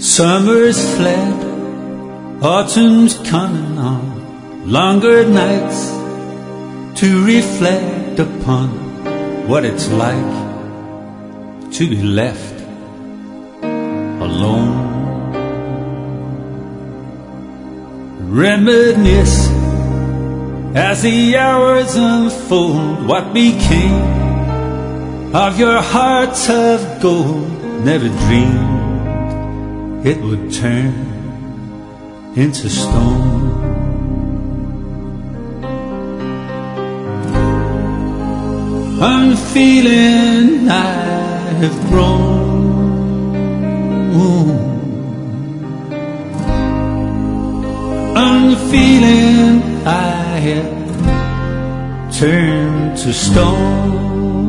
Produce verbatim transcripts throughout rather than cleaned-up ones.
Summer's fled, autumn's coming on, longer nights to reflect upon what it's like to be left alone. Reminisce as the hours unfold what became of your hearts of gold. Never dreamed it would turn into stone. I'm feeling I've grown. I'm feeling I have turned to stone.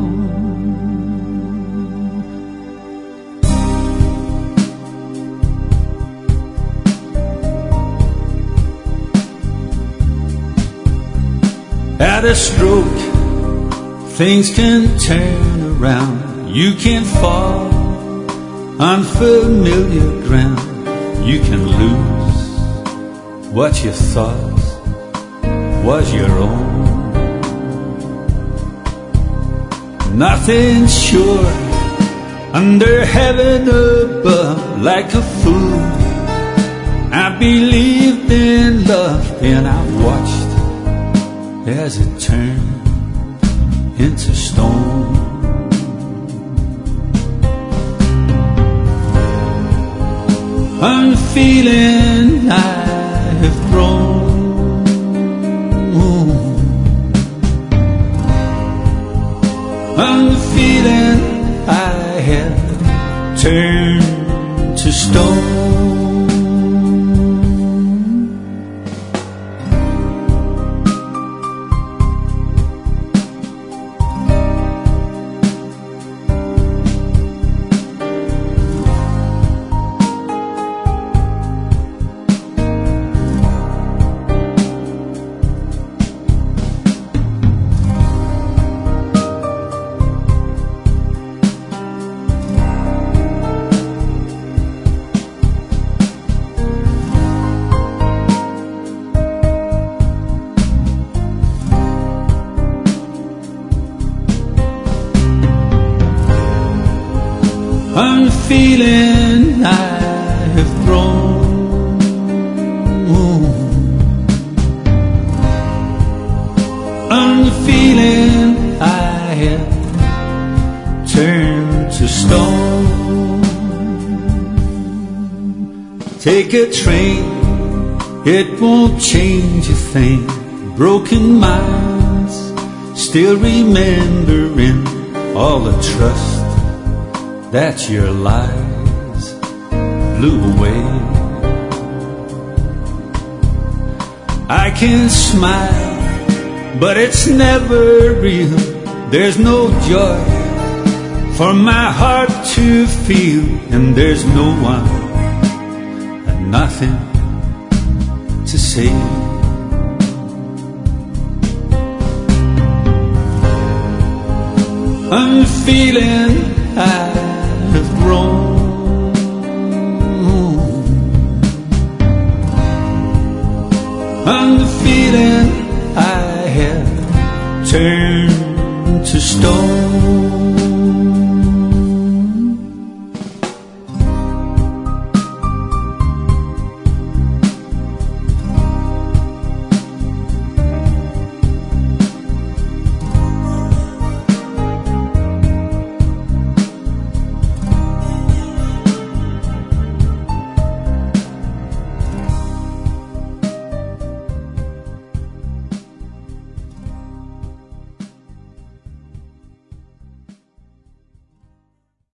At a stroke, things can turn around. You can fall on familiar ground. You can lose what you thought was your own. Nothing's sure under heaven above. Like a fool, I believed in love, and I watched as it turned into stone. I'm feeling I have grown. I'm feeling I have turned to stone. I'm feeling I have grown. I'm feeling I have turned to stone. Take a train, it won't change a thing. Broken minds still remembering all the trust that your lies blew away. I can smile, but it's never real. There's no joy for my heart to feel, and there's no one and nothing to say. I'm feeling I have grown. I'm feeling I have turned to stone.